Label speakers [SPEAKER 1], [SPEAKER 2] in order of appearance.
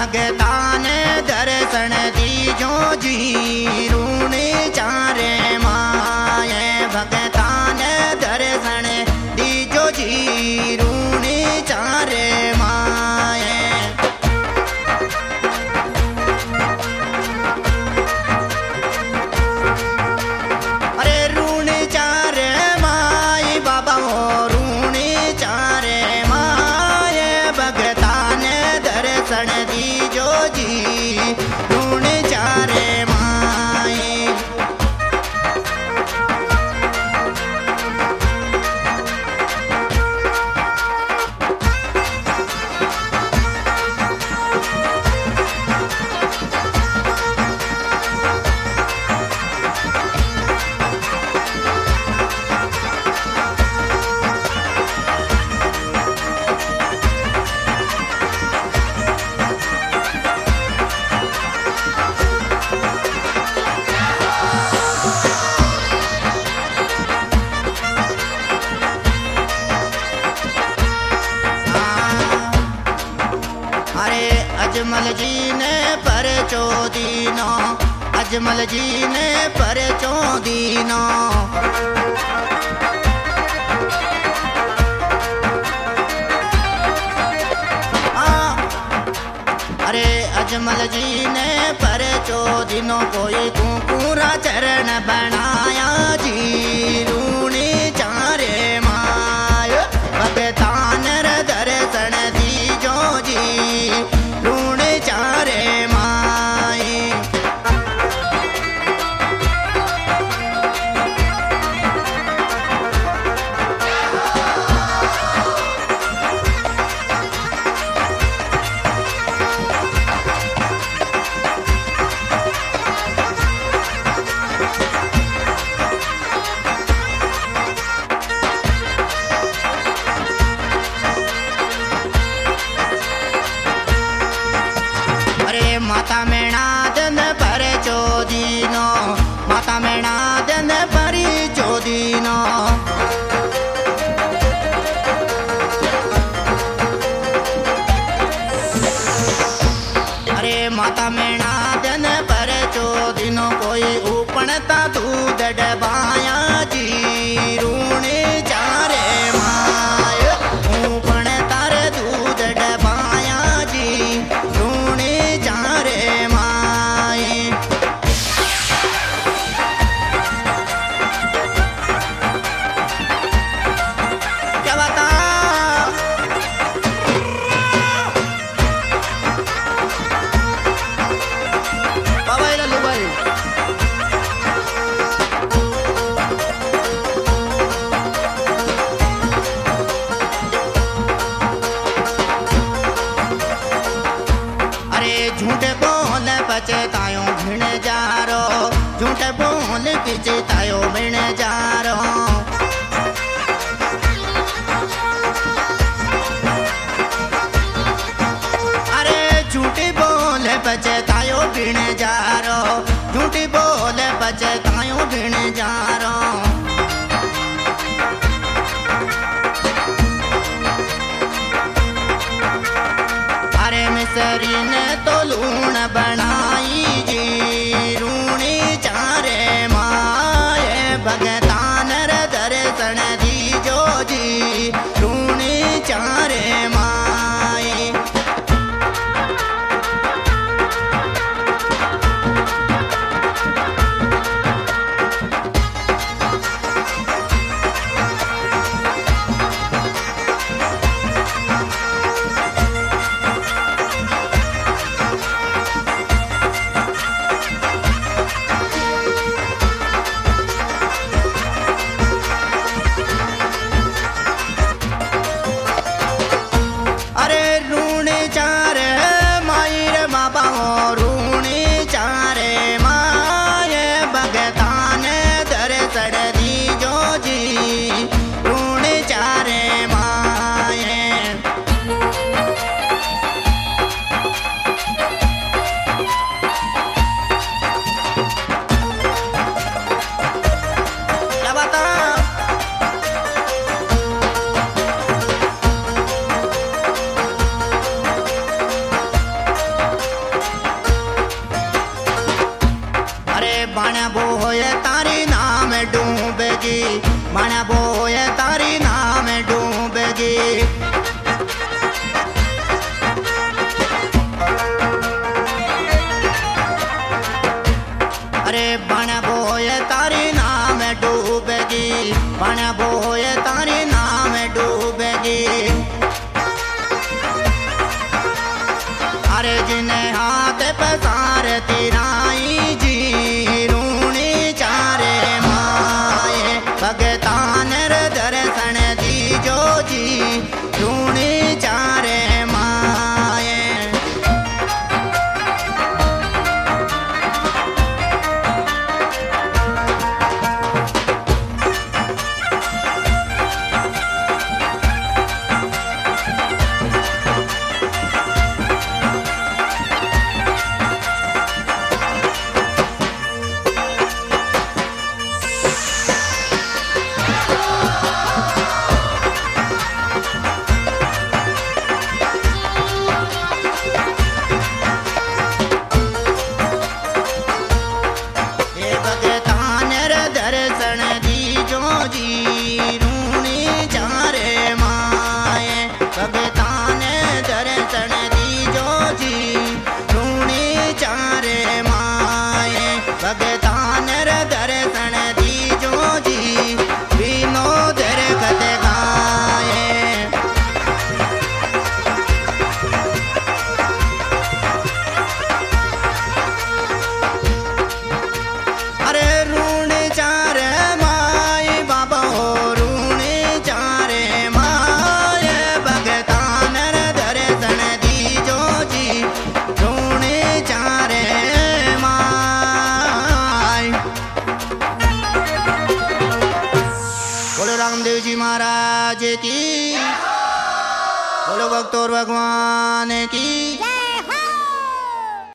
[SPEAKER 1] भगतान दर्शन दीजो जी ऋण चारे माए भगतान दर्शन दीजो जी ऋण चारे माए अरे ऋण चारे माई बाबा ऋण चारे माए भगतान दर्शन दीजो जी ऋण चारे माए अजमल जी ने पर चौदीनो अजमल जी ने पर चौदीनो अरे अजमल जी ने पर चौदीनो कोई कुकुरा चरण बनाया जी ऋण चारे माय भगतान दर्शन दीजो जी ऋण चारे माए माता मेणा दन पर चौदीनो माता मेणा दन पर चौदीनो अरे माता मेणा दन पर चौदीनो कोई उपणता दूध डबाया जी ऋण चारे माय उपण तार दूध डबाया जी ऋण चारे माए क्या बता बाबा लल्लू भाई झूठ बोल पचतायो भिण जारो झूठ बोल पिचतायो भिण जारो अरे झूठी बोल पचतायो भिण जारो झूठी बोल पचतायो भिण जारो अरे मिसरी ने तो लूण बनाई जी ऋण चारे माए भगतान दर्शन दीजो जी ऋण चारे माए डूबेगी मन बोए तारी नाम डूबेगी अरे बन बोए तारी नाम डूबेगी बन बोए तारी नाम डूबेगी अरे जिन्हें हाथ पसार तिराई जी रूणी चारे माए भगतान दर्शन दीजो जी रूणी चारे माए भगतान दर्शन दीजो जी विनोद रखत गाए अरे ऋण चार माए बाबा ऋण चार माए भगतान दर्शन दीजो जी ऋण चार रामदेव जी महाराज की बोलो भक्तों भगवान की